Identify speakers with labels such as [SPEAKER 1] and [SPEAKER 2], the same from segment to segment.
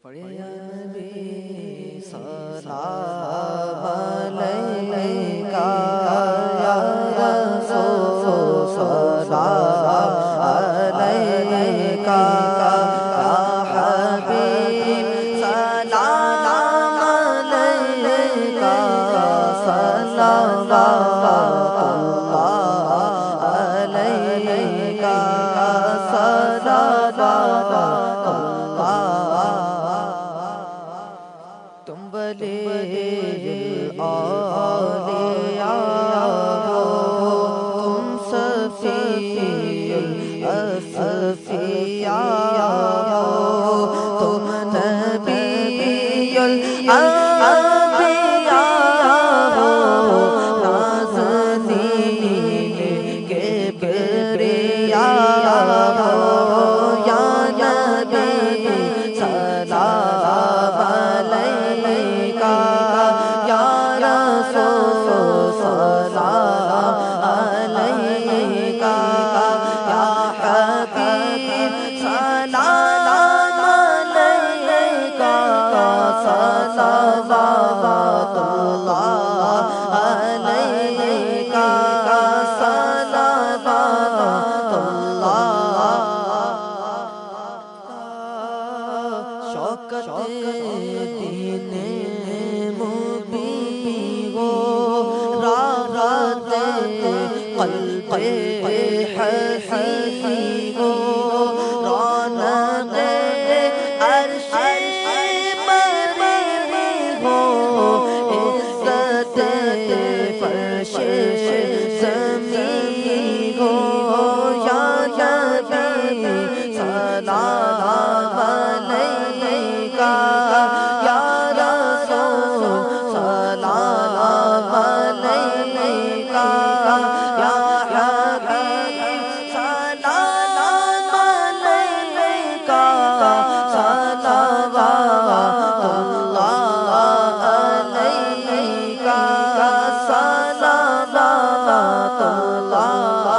[SPEAKER 1] پڑھے یا نبی سلام علیکہ یا رسول سلام علیکہ یا حبیب سلام علیکہ صلوات اللہ علیکہ صلوات تم بلے اولیاء ہو تم صفی الاصفیاء ہو تم نبی الانبیاء ہو نازنین کبریاء ہو یا نبی سلام علیکہ یا رسول سلام علیکہ یا حبیب سلام علیکہ صلوات اللہ علیکہ صلوات اللہ شوکت دین مبین ہو راحت قلب حسین ہو رونق عرش مریم ہو عزت فرش زمین ہو یا نبی سلام علیکہ یا رسول سلام علیکہ یا حبیب سلام علیکہ صلوات اللہ علیکہ صلوات اللہ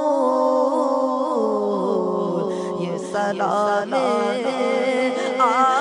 [SPEAKER 1] سلام